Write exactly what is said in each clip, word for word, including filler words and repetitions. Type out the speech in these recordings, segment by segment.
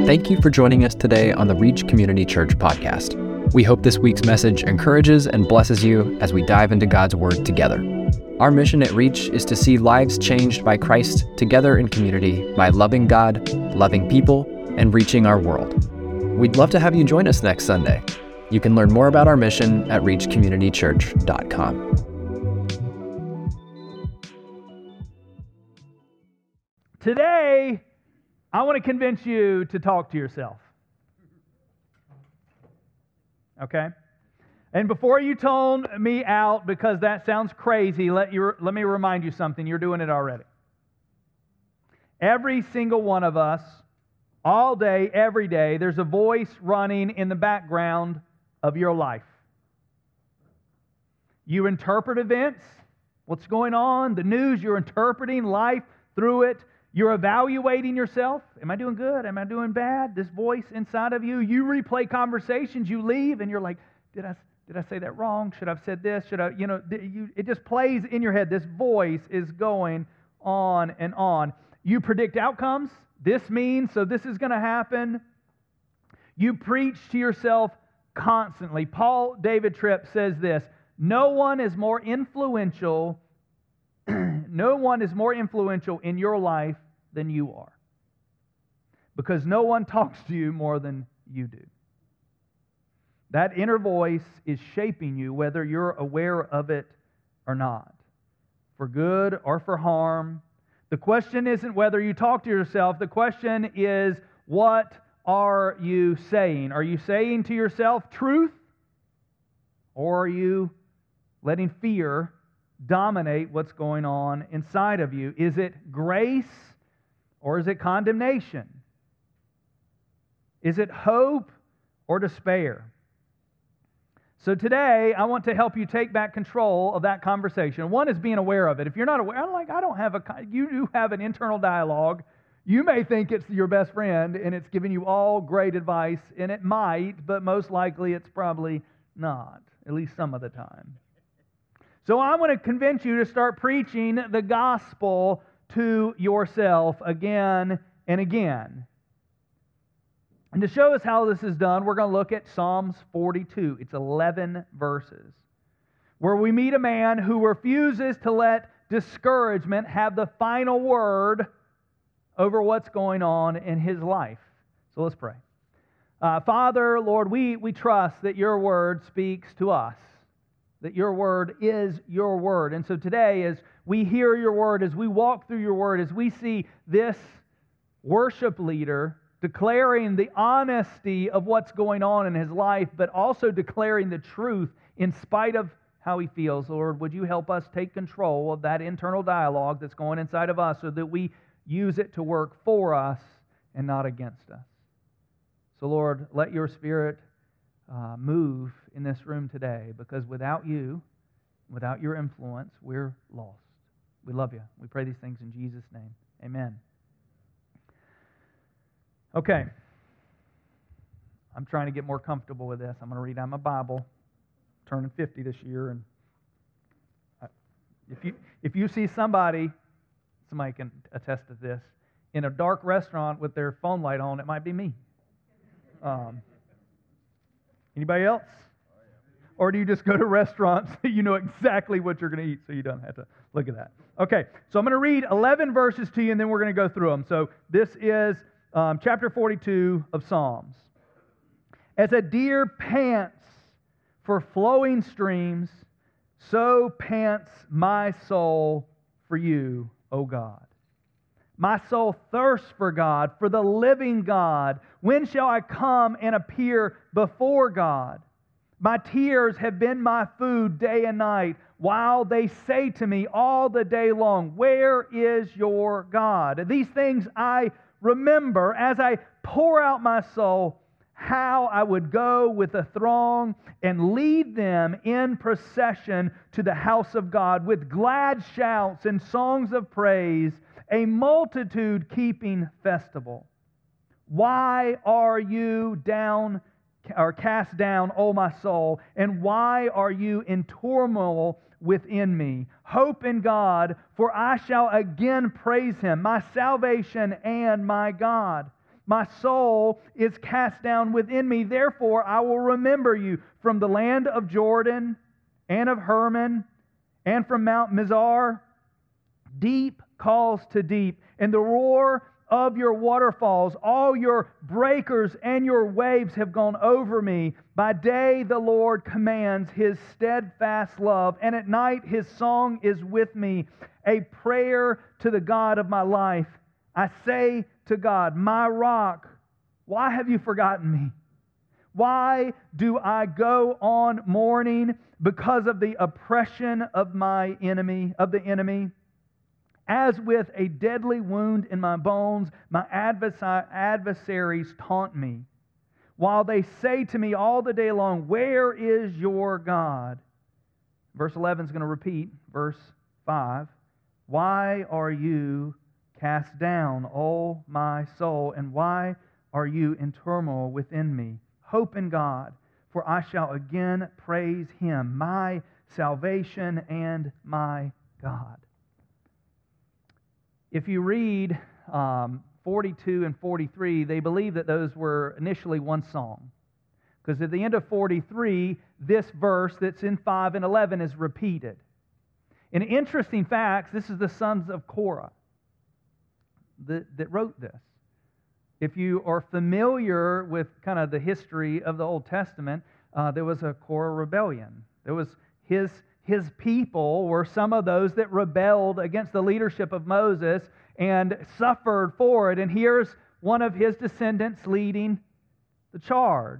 Thank you for joining us today on the Reach Community Church podcast. We hope this week's message encourages and blesses you as we dive into God's Word together. Our mission at Reach is to see lives changed by Christ together in community by loving God, loving people, and reaching our world. We'd love to have you join us next Sunday. You can learn more about our mission at reach community church dot com. Today, I want to convince you to talk to yourself. Okay? And before you tone me out because that sounds crazy, let you let me remind you something. You're doing it already. Every single one of us, all day, every day, there's a voice running in the background of your life. You interpret events, what's going on, the news, you're interpreting life through it. You're evaluating yourself. Am I doing good? Am I doing bad? This voice inside of you. You replay conversations. You leave and you're like, did I did I say that wrong? Should I have said this? Should I, you know, you, it just plays in your head. This voice is going on and on. You predict outcomes. This means, so this is going to happen. You preach to yourself constantly. Paul David Tripp says this, no one is more influential, no one is more influential in your life than you are. Because no one talks to you more than you do. That inner voice is shaping you whether you're aware of it or not. For good or for harm. The question isn't whether you talk to yourself. The question is, what are you saying? Are you saying to yourself truth? Or are you letting fear dominate what's going on inside of you? Is it grace or is it condemnation? Is it hope or despair? So today, I want to help you take back control of that conversation. One is being aware of it. If you're not aware, I'm like, I don't have a, you do have an internal dialogue. You may think it's your best friend and it's giving you all great advice, and it might, but most likely it's probably not, at least some of the time. So I want to convince you to start preaching the gospel to yourself again and again. And to show us how this is done, we're going to look at Psalms forty-two. It's eleven verses, where we meet a man who refuses to let discouragement have the final word over what's going on in his life. So let's pray. Uh, Father, Lord, we, we trust that your word speaks to us, that your word is your word. And so today, as we hear your word, as we walk through your word, as we see this worship leader declaring the honesty of what's going on in his life, but also declaring the truth in spite of how he feels, Lord, would you help us take control of that internal dialogue that's going inside of us so that we use it to work for us and not against us. So, Lord, let your Spirit uh, move in this room today, because without you, without your influence, we're lost. We love you. We pray these things in Jesus' name. Amen. Okay. I'm trying to get more comfortable with this. I'm going to read out my Bible. I'm turning fifty this year, and I, if you if you see somebody, somebody can attest to this, in a dark restaurant with their phone light on, it might be me. Um, anybody else? Or do you just go to restaurants that you know exactly what you're going to eat so you don't have to look at that? Okay, so I'm going to read eleven verses to you, and then we're going to go through them. So this is um, chapter forty-two of Psalms. As a deer pants for flowing streams, so pants my soul for you, O God. My soul thirsts for God, for the living God. When shall I come and appear before God? My tears have been my food day and night, while they say to me all the day long, where is your God? These things I remember as I pour out my soul, how I would go with the throng and lead them in procession to the house of God with glad shouts and songs of praise, a multitude keeping festival. Why are you down or cast down, O my soul, and why are you in turmoil within me? Hope in God, for I shall again praise Him, my salvation and my God. My soul is cast down within me. Therefore, I will remember you from the land of Jordan and of Hermon and from Mount Mizar. Deep calls to deep, and the roar of your waterfalls. All your breakers and your waves have gone over me. By day the Lord commands His steadfast love, and at night His song is with me, a prayer to the God of my life. I say to God, my rock, why have you forgotten me? Why do I go on mourning because of the oppression of my enemy, of the enemy? As with a deadly wound in my bones, my adversaries taunt me, while they say to me all the day long, where is your God? Verse eleven is going to repeat verse five. Why are you cast down, O my soul, and why are you in turmoil within me? Hope in God, for I shall again praise Him, my salvation and my God. If you read um, forty-two and forty-three, they believe that those were initially one song. Because at the end of forty-three, this verse that's in five and eleven is repeated. In interesting facts, this is the sons of Korah that, that wrote this. If you are familiar with kind of the history of the Old Testament, uh, there was a Korah rebellion. There was his His people were some of those that rebelled against the leadership of Moses and suffered for it. And here's one of his descendants leading the charge.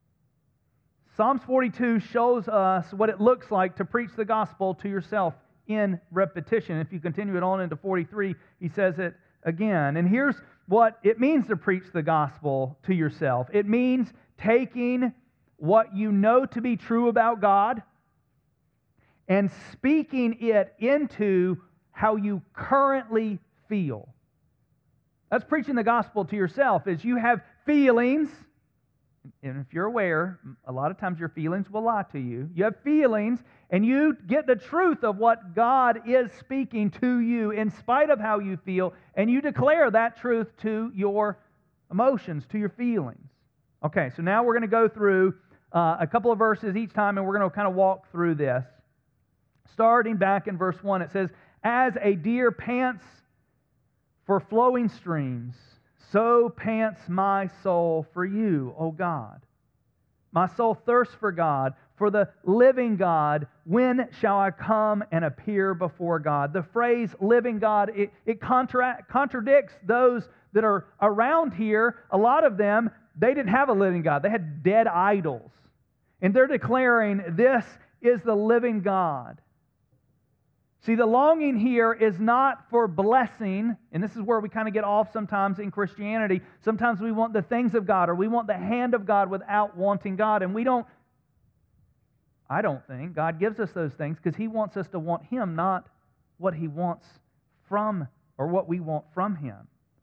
Psalms forty-two shows us what it looks like to preach the gospel to yourself in repetition. If you continue it on into forty-three, he says it again. And here's what it means to preach the gospel to yourself. It means taking what you know to be true about God and speaking it into how you currently feel. That's preaching the gospel to yourself, is you have feelings, and if you're aware, a lot of times your feelings will lie to you. You have feelings, and you get the truth of what God is speaking to you in spite of how you feel, and you declare that truth to your emotions, to your feelings. Okay, so now we're going to go through uh, a couple of verses each time, and we're going to kind of walk through this. Starting back in verse one, it says, as a deer pants for flowing streams, so pants my soul for you, O God. My soul thirsts for God, for the living God. When shall I come and appear before God? The phrase living God, it, it contra- contradicts those that are around here. A lot of them, they didn't have a living God. They had dead idols. And they're declaring, this is the living God. See, the longing here is not for blessing, and this is where we kind of get off sometimes in Christianity. Sometimes we want the things of God, or we want the hand of God without wanting God, and we don't, I don't think, God gives us those things because He wants us to want Him, not what He wants from, or what we want from Him.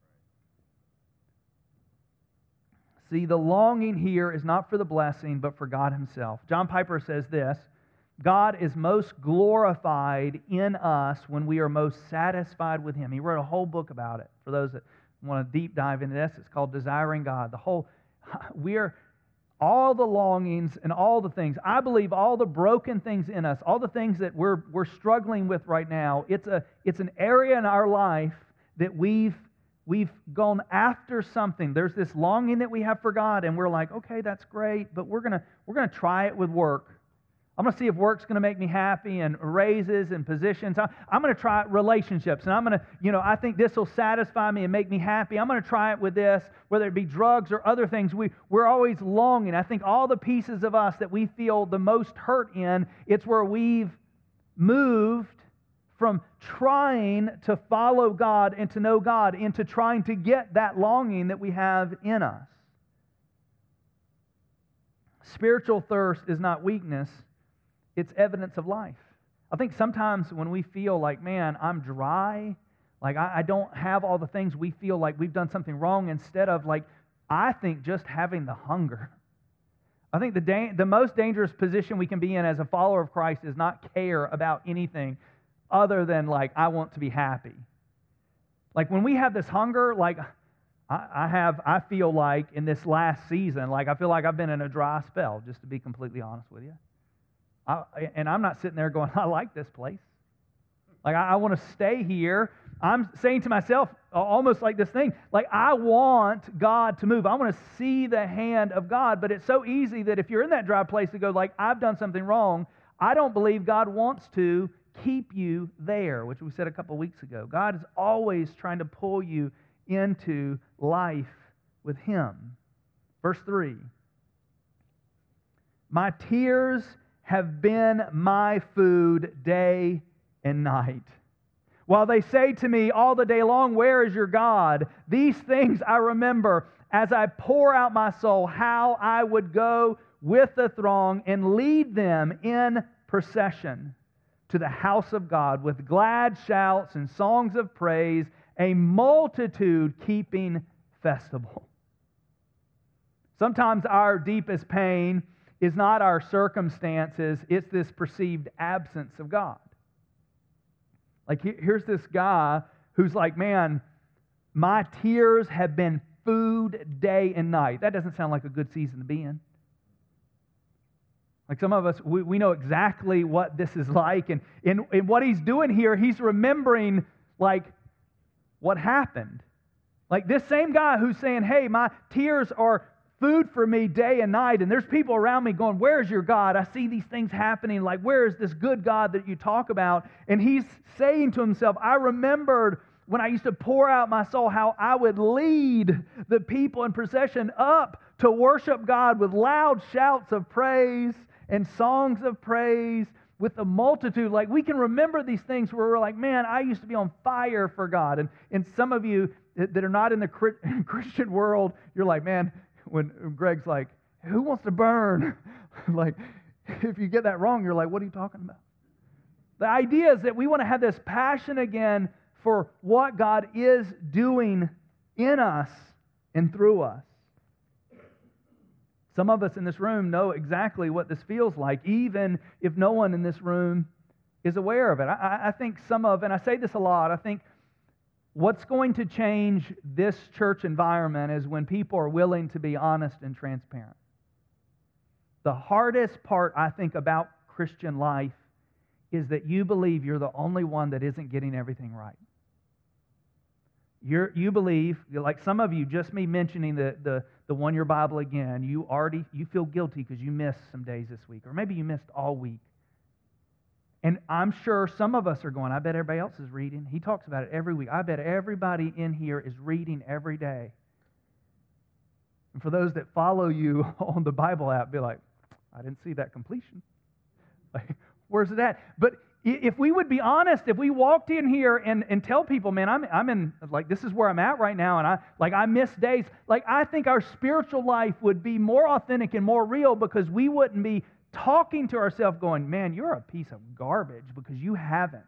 See, the longing here is not for the blessing, but for God Himself. John Piper says this, God is most glorified in us when we are most satisfied with Him. He wrote a whole book about it. For those that want to deep dive into this, it's called Desiring God. The whole, we're, all the longings and all the things, I believe all the broken things in us, all the things that we're, we're struggling with right now, it's, a, it's an area in our life that we've, we've gone after something. There's this longing that we have for God, and we're like, okay, that's great, but we're going to we're going to try it with work. I'm going to see if work's going to make me happy, and raises and positions. I'm going to try relationships, and I'm going to, you know, I think this will satisfy me and make me happy. I'm going to try it with this, whether it be drugs or other things. We, we're always longing. I think all the pieces of us that we feel the most hurt in, it's where we've moved from trying to follow God and to know God into trying to get that longing that we have in us. Spiritual thirst is not weakness. It's evidence of life. I think sometimes when we feel like, man, I'm dry, like I, I don't have all the things, we feel like we've done something wrong, instead of like, I think just having the hunger. I think the da- the most dangerous position we can be in as a follower of Christ is not care about anything other than like, I want to be happy. Like when we have this hunger, like I, I have, I feel like in this last season, like I feel like I've been in a dry spell, just to be completely honest with you. I, and I'm not sitting there going, I like this place. Like, I, I want to stay here. I'm saying to myself, almost like this thing, like, I want God to move. I want to see the hand of God. But it's so easy that if you're in that dry place to go, like, I've done something wrong, I don't believe God wants to keep you there, which we said a couple weeks ago. God is always trying to pull you into life with Him. Verse three. My tears have been my food day and night. While they say to me all the day long, where is your God? These things I remember as I pour out my soul, how I would go with the throng and lead them in procession to the house of God with glad shouts and songs of praise, a multitude keeping festival. Sometimes our deepest pain is not our circumstances, it's this perceived absence of God. Like, here's this guy who's like, man, my tears have been food day and night. That doesn't sound like a good season to be in. Like some of us, we, we know exactly what this is like. And in, in what he's doing here, he's remembering, like, what happened. Like this same guy who's saying, hey, my tears are food for me day and night, and there's people around me going, where's your God? I see these things happening, like, where is this good God that you talk about? And he's saying to himself, I remembered when I used to pour out my soul, how I would lead the people in procession up to worship God with loud shouts of praise and songs of praise with the multitude. Like, we can remember these things where we're like, man, I used to be on fire for God. And, and some of you that are not in the Christian world, you're like, man, when Greg's like, who wants to burn? Like, if you get that wrong, you're like, what are you talking about? The idea is that we want to have this passion again for what God is doing in us and through us. Some of us in this room know exactly what this feels like, even if no one in this room is aware of it. I, I think some of, and I say this a lot, I think what's going to change this church environment is when people are willing to be honest and transparent. The hardest part, I think, about Christian life is that you believe you're the only one that isn't getting everything right. You're, you believe, like some of you, just me mentioning the, the, the one year Bible again, you already you feel guilty because you missed some days this week, or maybe you missed all week. And I'm sure some of us are going, I bet everybody else is reading. He talks about it every week. I bet everybody in here is reading every day. And for those that follow you on the Bible app, be like, I didn't see that completion. Like, where's it at? But if we would be honest, if we walked in here and, and tell people, man, I'm I'm in, like, this is where I'm at right now, and I like I miss days, like, I think our spiritual life would be more authentic and more real because we wouldn't be talking to ourselves going, man, you're a piece of garbage because you haven't.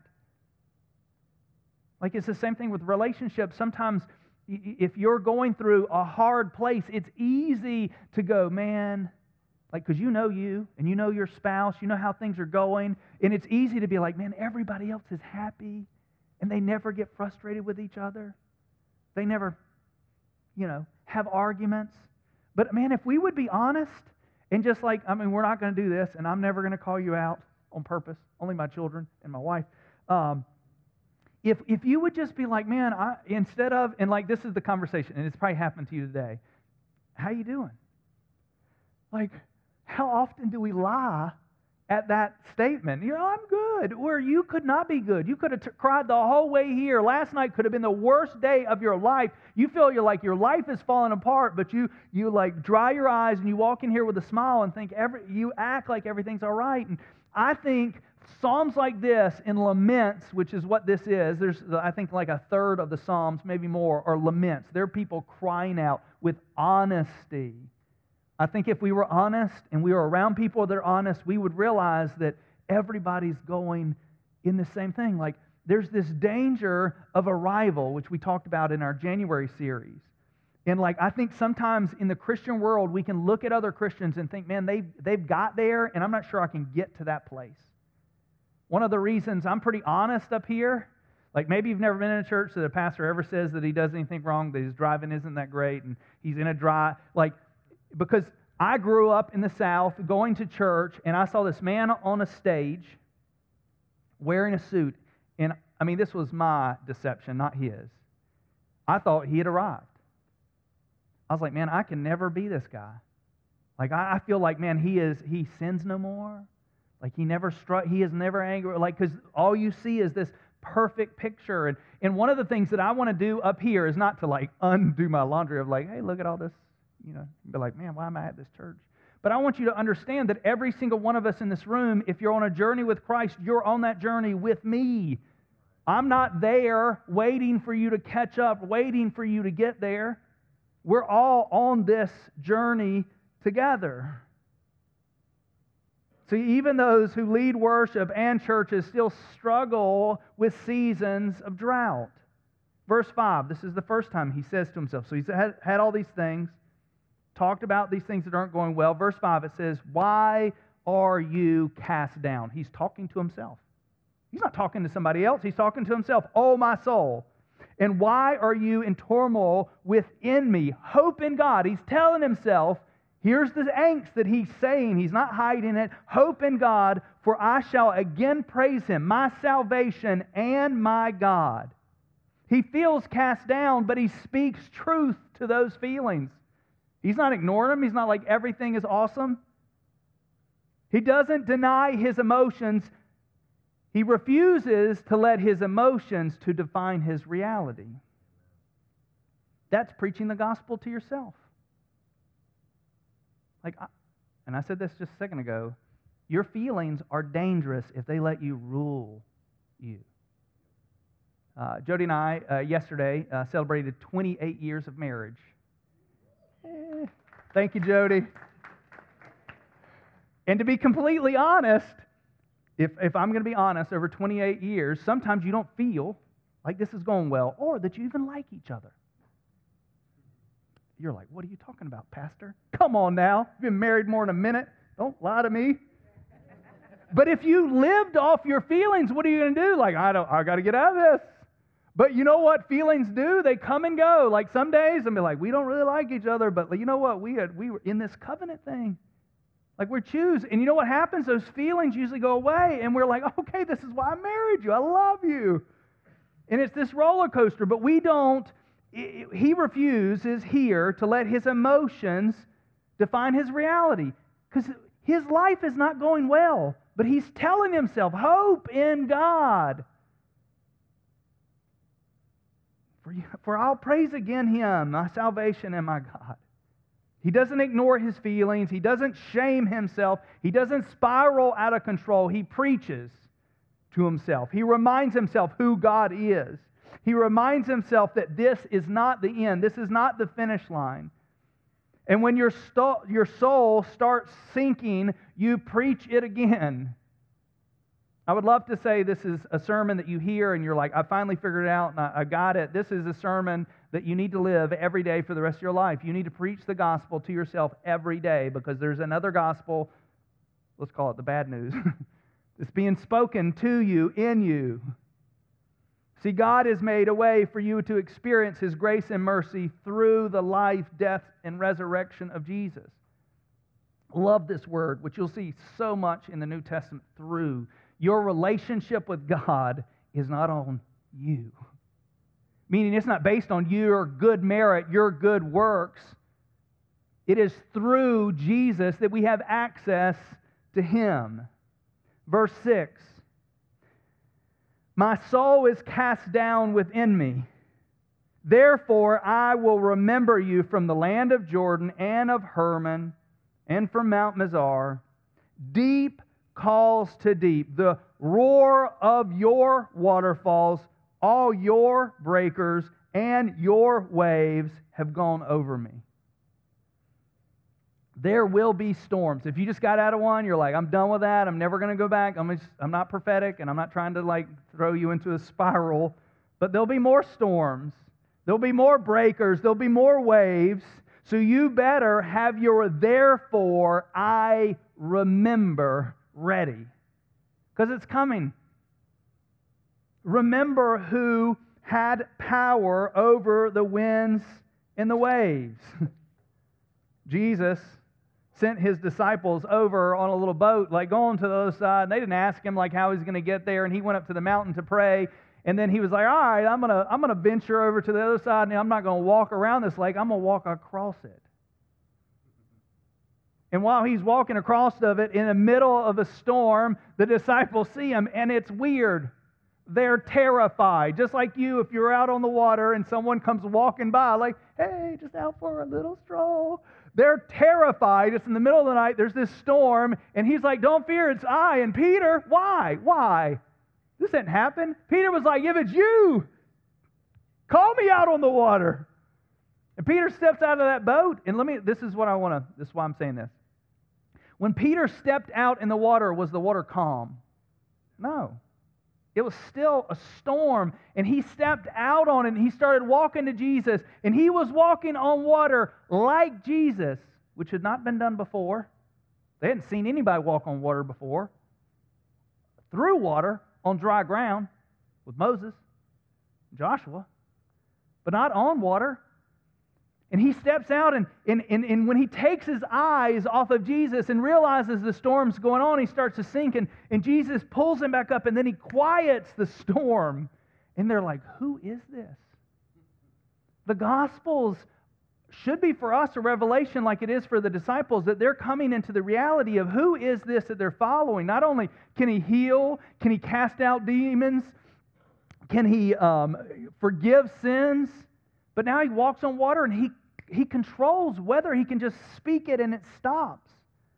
Like, it's the same thing with relationships. Sometimes if you're going through a hard place, it's easy to go, man, like, because you know you, and you know your spouse, you know how things are going, and it's easy to be like, man, everybody else is happy, and they never get frustrated with each other. They never, you know, have arguments. But, man, if we would be honest, and just like, I mean, we're not going to do this, and I'm never going to call you out on purpose, only my children and my wife. Um, if if you would just be like, man, I, instead of, and like this is the conversation, and it's probably happened to you today, how you doing? Like, how often do we lie at that statement? You know, I'm good, where you could not be good. You could have t- cried the whole way here. Last night could have been the worst day of your life. You feel you're like your life is falling apart, but you you like dry your eyes and you walk in here with a smile and think every you act like everything's all right. And I think Psalms like this and laments, which is what this is, there's I think like a third of the Psalms, maybe more, are laments. They're people crying out with honesty. I think if we were honest and we were around people that are honest, we would realize that everybody's going in the same thing. Like, there's this danger of a rival, which we talked about in our January series. And like, I think sometimes in the Christian world, we can look at other Christians and think, man, they've, they've got there, and I'm not sure I can get to that place. One of the reasons I'm pretty honest up here, Like maybe you've never been in a church that a pastor ever says that he does anything wrong, that his driving isn't that great, and he's in a dry, like, because I grew up in the South going to church, and I saw this man on a stage wearing a suit, and I mean, this was my deception, not his. I thought he had arrived. I was like, man, I can never be this guy. Like, I, I feel like, man, he is, he sins no more. Like, he never struck, he is never angry. Like, because all you see is this perfect picture. And, and one of the things that I want to do up here is not to, like, undo my laundry of, like, hey, look at all this, you know, be like, man, why am I at this church? But I want you to understand that every single one of us in this room, if you're on a journey with Christ, you're on that journey with me. I'm not there waiting for you to catch up, waiting for you to get there. We're all on this journey together. See, even those who lead worship and churches still struggle with seasons of drought. Verse five, this is the first time he says to himself. So he's had, had all these things, talked about these things that aren't going well. Verse five, it says, why are you cast down? He's talking to himself. He's not talking to somebody else. He's talking to himself. Oh, my soul. And why are you in turmoil within me? Hope in God. He's telling himself, here's the angst that he's saying. He's not hiding it. Hope in God, for I shall again praise Him, my salvation and my God. He feels cast down, but he speaks truth to those feelings. He's not ignoring them. He's not like everything is awesome. He doesn't deny his emotions. He refuses to let his emotions to define his reality. That's preaching the gospel to yourself. Like, and I said this just a second ago, your feelings are dangerous if they let you rule you. Uh, Jody and I, uh, yesterday, uh, celebrated twenty-eight years of marriage. Eh, thank you, Jody. And to be completely honest, If, if I'm going to be honest, over twenty-eight years, sometimes you don't feel like this is going well or that you even like each other. You're like, what are you talking about, Pastor? Come on now. You've been married more than a minute. Don't lie to me. But if you lived off your feelings, what are you going to do? Like, I don't, I got to get out of this. But you know what feelings do? They come and go. Like some days, I'll be like, we don't really like each other, but you know what? We had, we were in this covenant thing. Like we're choose, and you know what happens? Those feelings usually go away, and we're like, okay, this is why I married you. I love you. And it's this roller coaster, but we don't, he refuses here to let his emotions define his reality. Because his life is not going well, but he's telling himself, hope in God. For, you, for I'll praise again Him, my salvation and my God. He doesn't ignore his feelings. He doesn't shame himself. He doesn't spiral out of control. He preaches to himself. He reminds himself who God is. He reminds himself that this is not the end. This is not the finish line. And when your, sto- your soul starts sinking, you preach it again. I would love to say this is a sermon that you hear and you're like, I finally figured it out and I, I got it. This is a sermon that you need to live every day for the rest of your life. You need to preach the gospel to yourself every day because there's another gospel, let's call it the bad news, it's being spoken to you, in you. See, God has made a way for you to experience His grace and mercy through the life, death, and resurrection of Jesus. Love this word, which you'll see so much in the New Testament, through. Your relationship with God is not on you. Meaning it's not based on your good merit, your good works. It is through Jesus that we have access to Him. Verse six. My soul is cast down within me. Therefore I will remember you from the land of Jordan and of Hermon and from Mount Mizar. Deep calls to deep. The roar of your waterfalls, all your breakers and your waves have gone over me. There will be storms. If you just got out of one, you're like, I'm done with that. I'm never going to go back. I'm, just, I'm not prophetic, and I'm not trying to like throw you into a spiral. But there'll be more storms. There'll be more breakers. There'll be more waves. So you better have your therefore I remember ready. Because it's coming. remember who had power over the winds and the waves. Jesus sent his disciples over on a little boat, like going to the other side. And they didn't ask him like how he's going to get there. And he went up to the mountain to pray. And then he was like, all right, I'm going to I'm going to venture over to the other side. And I'm not going to walk around this lake. I'm going to walk across it. And while he's walking across of it in the middle of a storm, the disciples see him. And it's weird. They're terrified. Just like you, if you're out on the water and someone comes walking by, like, hey, just out for a little stroll. They're terrified. It's in the middle of the night. There's this storm. And he's like, don't fear, it's I. And Peter, why? Why? This didn't happen. Peter was like, if it's you, call me out on the water. And Peter steps out of that boat. And let me, this is what I want to, this is why I'm saying this. When Peter stepped out in the water, was the water calm? No. It was still a storm, and he stepped out on it, and he started walking to Jesus, and he was walking on water like Jesus, which had not been done before. They hadn't seen anybody walk on water before. Through water, on dry ground, with Moses, Joshua, but not on water. And he steps out, and, and, and, and when he takes his eyes off of Jesus and realizes the storm's going on, he starts to sink, and, and Jesus pulls him back up, and then he quiets the storm. And they're like, who is this? The Gospels should be for us a revelation like it is for the disciples, that they're coming into the reality of who is this that they're following. Not only can he heal, can he cast out demons, can he um, forgive sins, but now he walks on water, and he, he controls whether he can just speak it and it stops.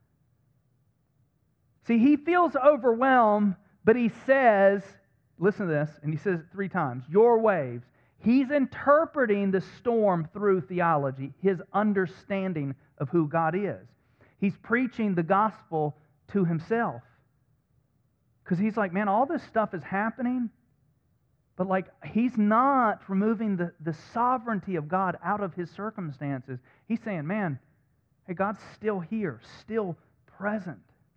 See, he feels overwhelmed, but he says, listen to this, and he says it three times, your waves. He's interpreting the storm through theology, his understanding of who God is. He's preaching the gospel to himself. Because he's like, man, all this stuff is happening, but like he's not removing the, the sovereignty of God out of his circumstances. He's saying, man, hey, God's still here, still present.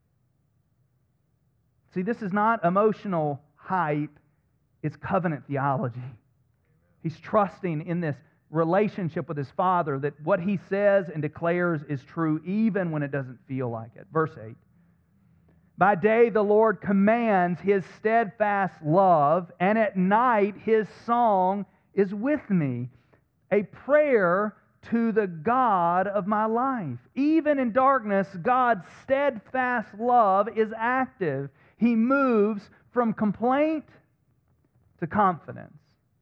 See, this is not emotional hype, it's covenant theology. He's trusting in this relationship with his Father that what he says and declares is true even when it doesn't feel like it. Verse eight. By day the Lord commands his steadfast love, and at night his song is with me, a prayer to the God of my life. Even in darkness, God's steadfast love is active. He moves from complaint to confidence.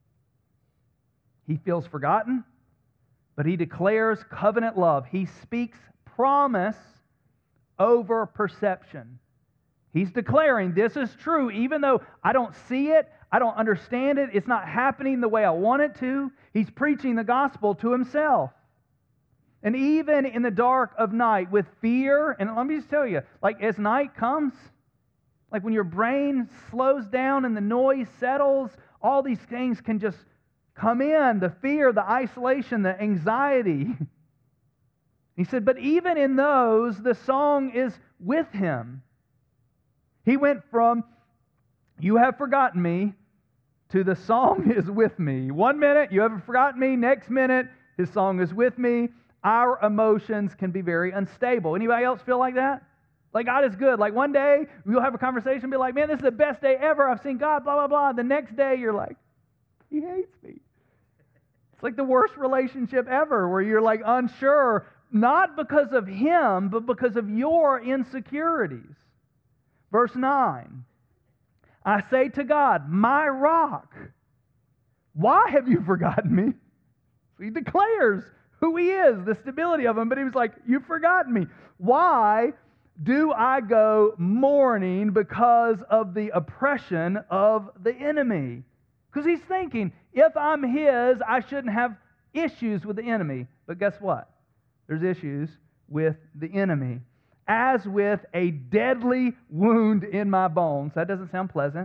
He feels forgotten, but he declares covenant love. He speaks promise over perception. He's declaring this is true, even though I don't see it, I don't understand it, it's not happening the way I want it to. He's preaching the gospel to himself. And even in the dark of night with fear, and let me just tell you, like as night comes, like when your brain slows down and the noise settles, all these things can just come in, the fear, the isolation, the anxiety. He said, but even in those, the song is with him. He went from, you have forgotten me, to the song is with me. One minute, you haven't forgotten me. Next minute, his song is with me. Our emotions can be very unstable. Anybody else feel like that? Like God is good. Like one day, we'll have a conversation and be like, man, this is the best day ever. I've seen God, blah, blah, blah. The next day, you're like, he hates me. It's like the worst relationship ever where you're like unsure, not because of him, but because of your insecurities. Verse nine, I say to God, my rock, why have you forgotten me? So he declares who he is, the stability of him, but he was like, you've forgotten me. Why do I go mourning because of the oppression of the enemy? Because he's thinking, if I'm his, I shouldn't have issues with the enemy. But guess what? There's issues with the enemy. As with a deadly wound in my bones. That doesn't sound pleasant.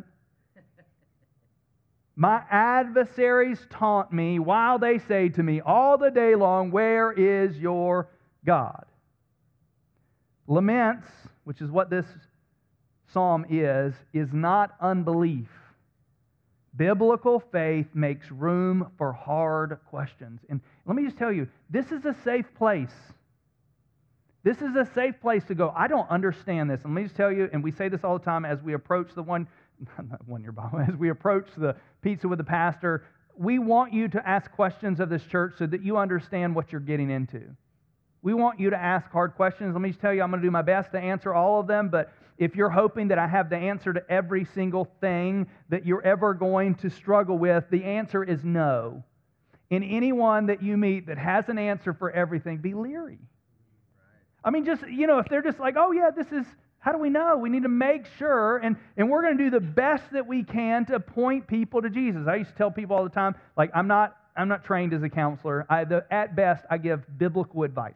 My adversaries taunt me while they say to me all the day long, where is your God? Laments, which is what this psalm is, is not unbelief. Biblical faith makes room for hard questions. And let me just tell you, this is a safe place. This is a safe place to go. I don't understand this. And let me just tell you, and we say this all the time as we approach the one, not one year Bible, as we approach the pizza with the pastor, we want you to ask questions of this church so that you understand what you're getting into. We want you to ask hard questions. Let me just tell you, I'm going to do my best to answer all of them, but if you're hoping that I have the answer to every single thing that you're ever going to struggle with, the answer is no. In anyone that you meet that has an answer for everything, be leery. I mean, just, you know, if they're just like, oh yeah, this is, how do we know? We need to make sure, and, and we're going to do the best that we can to point people to Jesus. I used to tell people all the time, like, I'm not I'm not trained as a counselor. I, the, at best, I give biblical advice.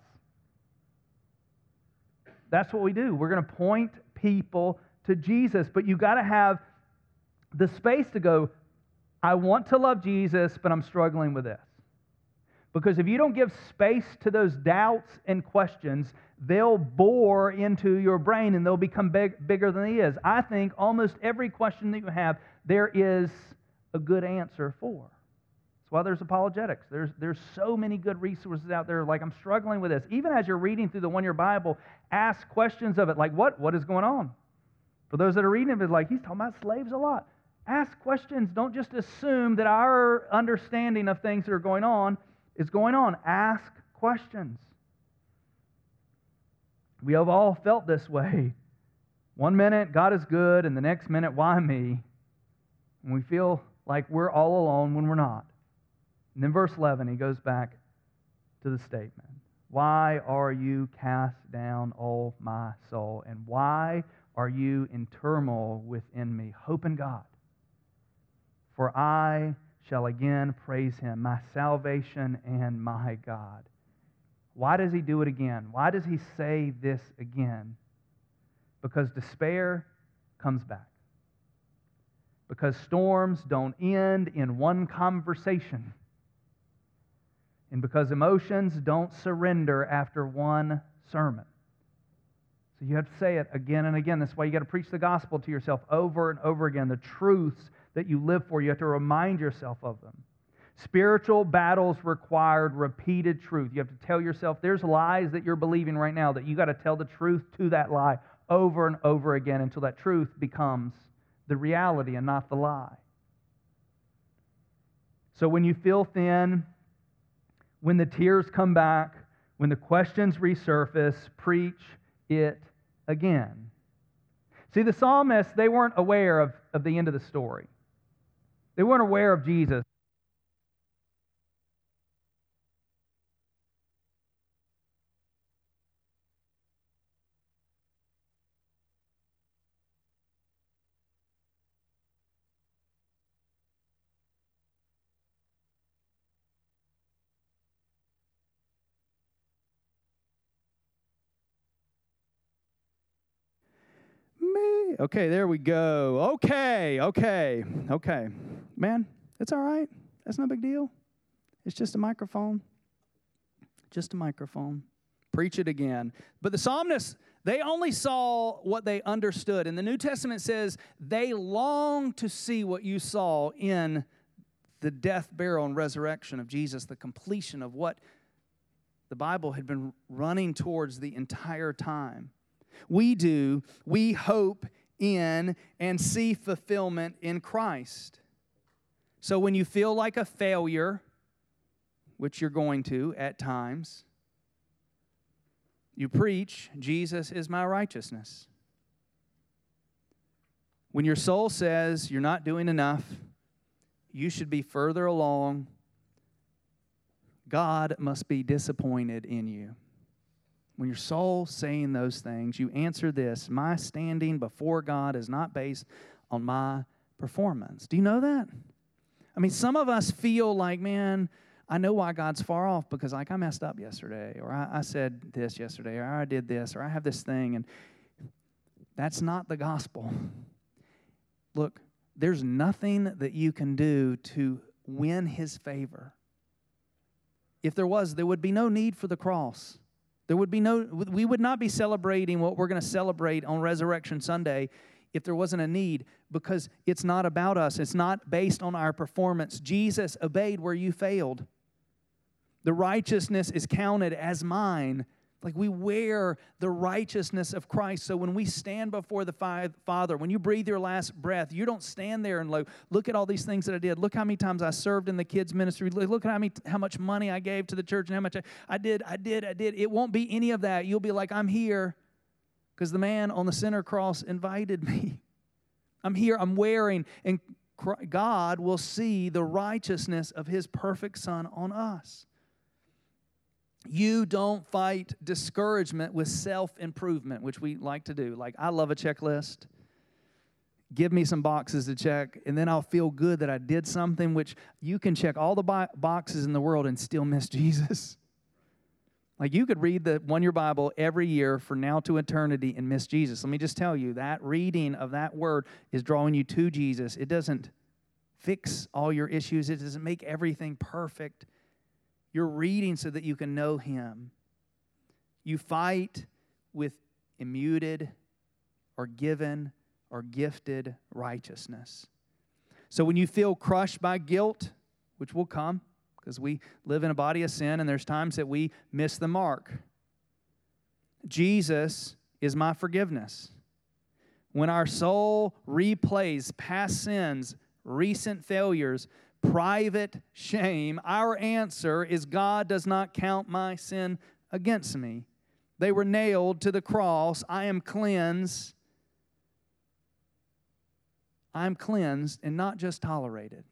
That's what we do. We're going to point people to Jesus, but you got to have the space to go, I want to love Jesus, but I'm struggling with this. Because if you don't give space to those doubts and questions, they'll bore into your brain and they'll become big, bigger than he is. I think almost every question that you have, there is a good answer for. That's why there's apologetics. There's, there's so many good resources out there. Like, I'm struggling with this. Even as you're reading through the one-year Bible, ask questions of it. Like, what, what is going on? For those that are reading it, it's like, he's talking about slaves a lot. Ask questions. Don't just assume that our understanding of things that are going on is going on. Ask questions. We have all felt this way. One minute, God is good, and the next minute, why me? And we feel like we're all alone when we're not. And then verse eleven, he goes back to the statement. Why are you cast down, O my soul? And why are you in turmoil within me? Hope in God. For I shall again praise Him, my salvation and my God. Why does he do it again? Why does he say this again? Because despair comes back. Because storms don't end in one conversation. And because emotions don't surrender after one sermon. So you have to say it again and again. That's why you got to preach the gospel to yourself over and over again. The truths that you live for, you have to remind yourself of them. Spiritual battles required repeated truth. You have to tell yourself there's lies that you're believing right now that you got to tell the truth to that lie over and over again until that truth becomes the reality and not the lie. So when you feel thin, when the tears come back, when the questions resurface, preach it again. See, the psalmists, they weren't aware of, of the end of the story. They weren't aware of Jesus. Me. Okay, there we go. Okay, okay, okay. Man, it's all right. That's no big deal. It's just a microphone. Just a microphone. Preach it again. But the psalmists, they only saw what they understood. And the New Testament says they longed to see what you saw in the death, burial, and resurrection of Jesus, the completion of what the Bible had been running towards the entire time. We do, we hope in and see fulfillment in Christ. So when you feel like a failure, which you're going to at times, you preach, Jesus is my righteousness. When your soul says you're not doing enough, you should be further along, God must be disappointed in you. When your soul's saying those things, you answer this: my standing before God is not based on my performance. Do you know that? I mean, some of us feel like, man, I know why God's far off because like I messed up yesterday, or I, I said this yesterday, or I did this, or I have this thing, and that's not the gospel. Look, there's nothing that you can do to win His favor. If there was, there would be no need for the cross. There would be no, we would not be celebrating what we're going to celebrate on Resurrection Sunday if there wasn't a need, because it's not about us. It's not based on our performance. Jesus obeyed where you failed. The righteousness is counted as mine. Like we wear the righteousness of Christ. So when we stand before the Father, when you breathe your last breath, you don't stand there and like, look at all these things that I did. Look how many times I served in the kids' ministry. Look at how many, how much money I gave to the church and how much I, I did, I did, I did. It won't be any of that. You'll be like, I'm here because the man on the center cross invited me. I'm here, I'm wearing, and God will see the righteousness of His perfect Son on us. You don't fight discouragement with self-improvement, which we like to do. Like, I love a checklist. Give me some boxes to check, and then I'll feel good that I did something, which you can check all the bo- boxes in the world and still miss Jesus. Like, you could read the one-year Bible every year for now to eternity and miss Jesus. Let me just tell you, that reading of that word is drawing you to Jesus. It doesn't fix all your issues. It doesn't make everything perfect. You're reading so that you can know Him. You fight with immuted or given or gifted righteousness. So when you feel crushed by guilt, which will come because we live in a body of sin and there's times that we miss the mark, Jesus is my forgiveness. When our soul replays past sins, recent failures, private shame, our answer is God does not count my sin against me. They were nailed to the cross. I am cleansed. I am cleansed and not just tolerated.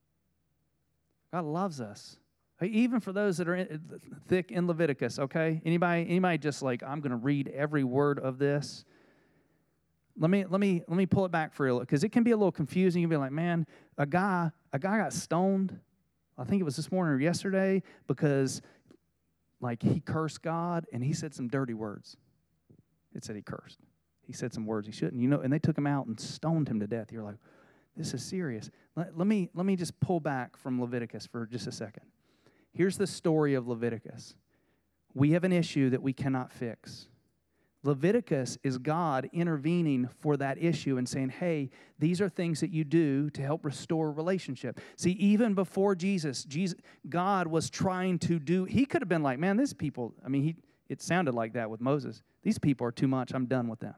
God loves us. Even for those that are in, thick in Leviticus, okay? Anybody, anybody just like, I'm going to read every word of this? Let me let me let me pull it back for you, because it can be a little confusing. You'll be like, man, a guy a guy got stoned. I think it was this morning or yesterday because, like, he cursed God and he said some dirty words. It said he cursed. He said some words he shouldn't. You know, and they took him out and stoned him to death. You're like, this is serious. Let, let me let me just pull back from Leviticus for just a second. Here's the story of Leviticus. We have an issue that we cannot fix. Leviticus is God intervening for that issue and saying, hey, these are things that you do to help restore a relationship. See, even before Jesus, Jesus, God was trying to do, He could have been like, man, these people, I mean, he, it sounded like that with Moses. These people are too much. I'm done with them.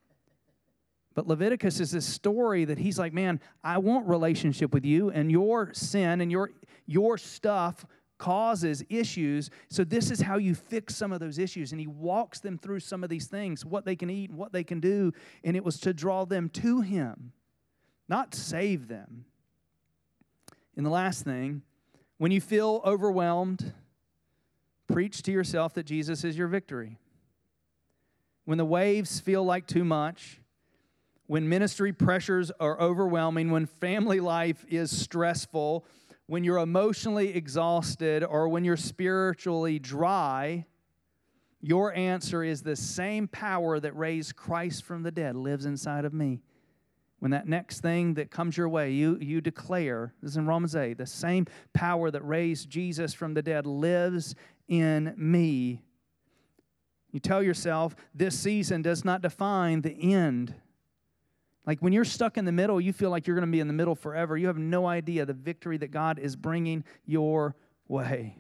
But Leviticus is this story that He's like, man, I want relationship with you, and your sin and your your stuff causes issues, so this is how you fix some of those issues. And He walks them through some of these things, what they can eat and what they can do, and it was to draw them to Him, not save them. And the last thing, when you feel overwhelmed, preach to yourself that Jesus is your victory. When the waves feel like too much, when ministry pressures are overwhelming, when family life is stressful, when you're emotionally exhausted, or when you're spiritually dry, your answer is the same power that raised Christ from the dead lives inside of me. When that next thing that comes your way, you, you declare, this is in Romans eight, the same power that raised Jesus from the dead lives in me. You tell yourself, this season does not define the end. Like when you're stuck in the middle, you feel like you're going to be in the middle forever. You have no idea the victory that God is bringing your way.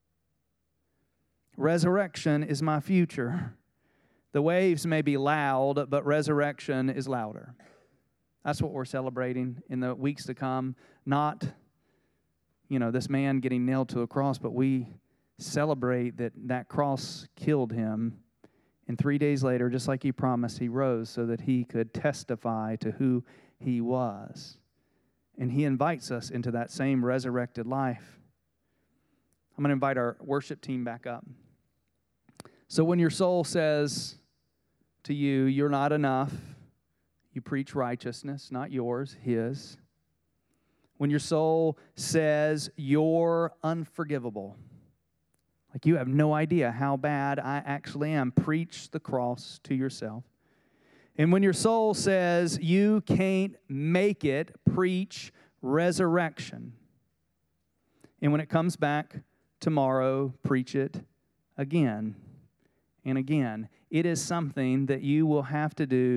Resurrection is my future. The waves may be loud, but resurrection is louder. That's what we're celebrating in the weeks to come. Not, you know, this man getting nailed to a cross, but we celebrate that that cross killed him. And three days later, just like He promised, He rose so that He could testify to who He was. And He invites us into that same resurrected life. I'm going to invite our worship team back up. So when your soul says to you, you're not enough, you preach righteousness, not yours, His. When your soul says you're unforgivable, like you have no idea how bad I actually am, preach the cross to yourself. And when your soul says you can't make it, preach resurrection. And when it comes back tomorrow, preach it again and again. It is something that you will have to do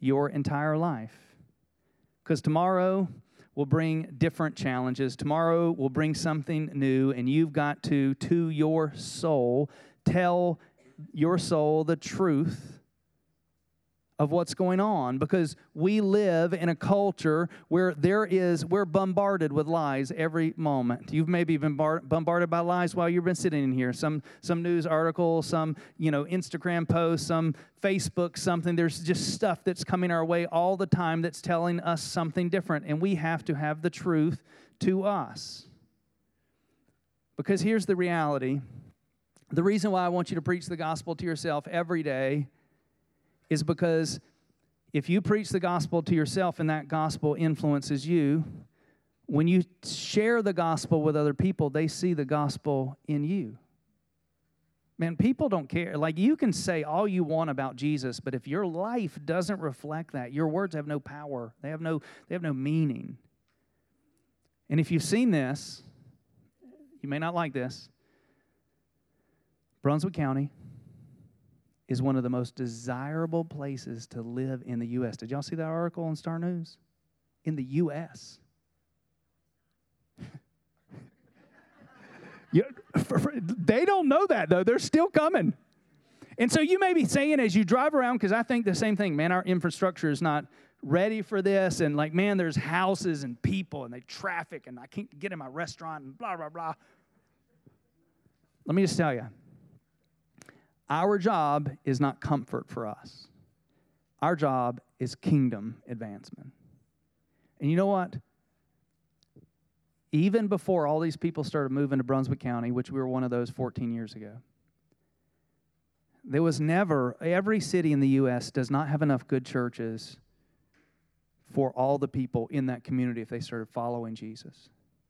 your entire life. Because tomorrow will bring different challenges. Tomorrow will bring something new, and you've got to, to your soul, tell your soul the truth of what's going on, because we live in a culture where there is, we're bombarded with lies every moment. You've maybe been bar- bombarded by lies while you've been sitting in here. Some some news article, some, you know, Instagram post, some Facebook something. There's just stuff that's coming our way all the time that's telling us something different, and we have to have the truth to us. Because here's the reality. The reason why I want you to preach the gospel to yourself every day is because if you preach the gospel to yourself and that gospel influences you, when you share the gospel with other people, they see the gospel in you. Man, people don't care. Like, you can say all you want about Jesus, but if your life doesn't reflect that, your words have no power. They have no, they have no meaning. And if you've seen this, you may not like this. Brunswick County is one of the most desirable places to live in the U S Did y'all see that article on Star News? In the U S yeah, for, for, they don't know that, though. They're still coming. And so you may be saying as you drive around, because I think the same thing, man, our infrastructure is not ready for this. And like, man, there's houses and people and they traffic and I can't get in my restaurant and blah, blah, blah. Let me just tell you. Our job is not comfort for us. Our job is kingdom advancement. And you know what? Even before all these people started moving to Brunswick County, which we were one of those fourteen years ago, there was never, every city in the U S does not have enough good churches for all the people in that community if they started following Jesus.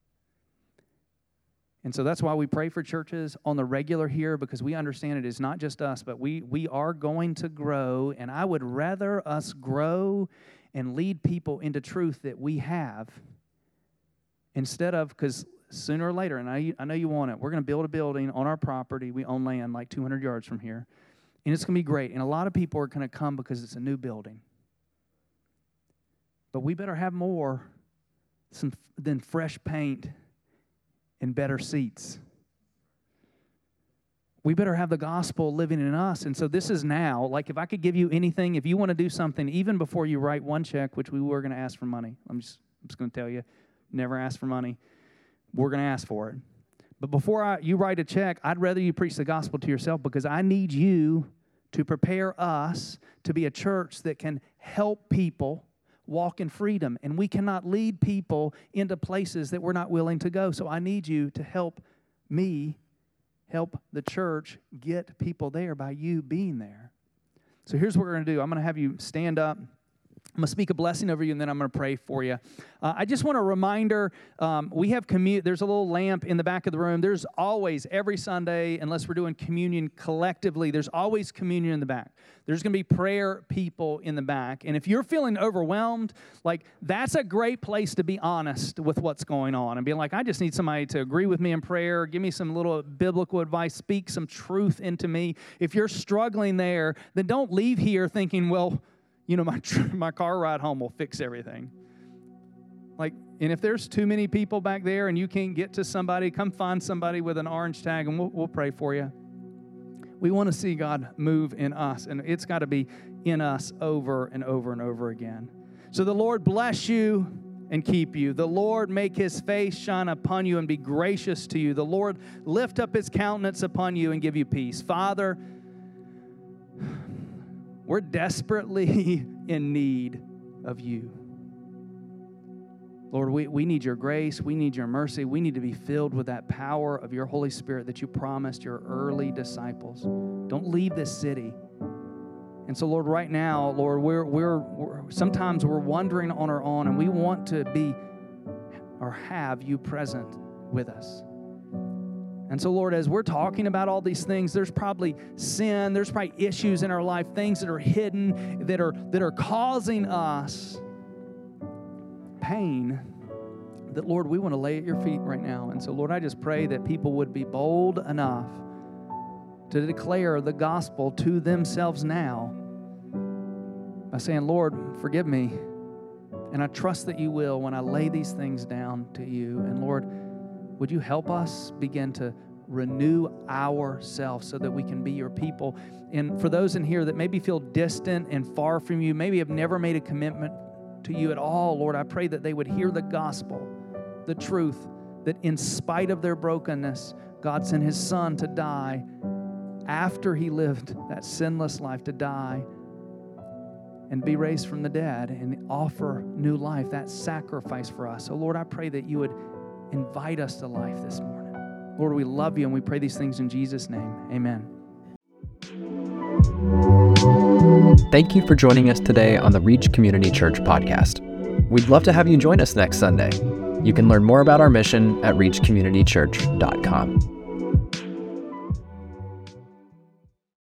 And so that's why we pray for churches on the regular here, because we understand it is not just us, but we we are going to grow, and I would rather us grow and lead people into truth that we have instead of, because sooner or later, and I, I know you want it, we're going to build a building on our property. We own land like two hundred yards from here, and it's going to be great. And a lot of people are going to come because it's a new building. But we better have more some, than fresh paint and better seats. We better have the gospel living in us. And so this is now, like if I could give you anything, if you want to do something, even before you write one check, which we were going to ask for money. I'm just, I'm just going to tell you, never ask for money. We're going to ask for it. But before I, you write a check, I'd rather you preach the gospel to yourself, because I need you to prepare us to be a church that can help people walk in freedom. And we cannot lead people into places that we're not willing to go. So I need you to help me help the church get people there by you being there. So here's what we're going to do. I'm going to have you stand up. I'm going to speak a blessing over you, and then I'm going to pray for you. Uh, I just want a reminder, um, we have communion. There's a little lamp in the back of the room. There's always, every Sunday, unless we're doing communion collectively, there's always communion in the back. There's going to be prayer people in the back. And if you're feeling overwhelmed, like, that's a great place to be honest with what's going on and be like, I just need somebody to agree with me in prayer, give me some little biblical advice, speak some truth into me. If you're struggling there, then don't leave here thinking, well, you know, my my car ride home will fix everything. Like, and if there's too many people back there and you can't get to somebody, come find somebody with an orange tag and we'll, we'll pray for you. We want to see God move in us, and it's got to be in us over and over and over again. So the Lord bless you and keep you. The Lord make his face shine upon you and be gracious to you. The Lord lift up his countenance upon you and give you peace. Father, we're desperately in need of you. Lord, we, we need your grace. We need your mercy. We need to be filled with that power of your Holy Spirit that you promised your early disciples. Don't leave this city. And so, Lord, right now, Lord, we're, we're, we're sometimes we're wandering on our own, and we want to be or have you present with us. And so, Lord, as we're talking about all these things, there's probably sin, there's probably issues in our life, things that are hidden, that are that are causing us pain, that, Lord, we want to lay at your feet right now. And so, Lord, I just pray that people would be bold enough to declare the gospel to themselves now. by saying, Lord, forgive me. And I trust that you will when I lay these things down to you. And Lord, would you help us begin to renew ourselves so that we can be your people? And for those in here that maybe feel distant and far from you, maybe have never made a commitment to you at all, Lord, I pray that they would hear the gospel, the truth, that in spite of their brokenness, God sent his son to die after he lived that sinless life, to die and be raised from the dead and offer new life, that sacrifice for us. So Lord, I pray that you would invite us to life this morning. Lord, we love you and we pray these things in Jesus' name. Amen. Thank you for joining us today on the Reach Community Church podcast. We'd love to have you join us next Sunday. You can learn more about our mission at reach community church dot com.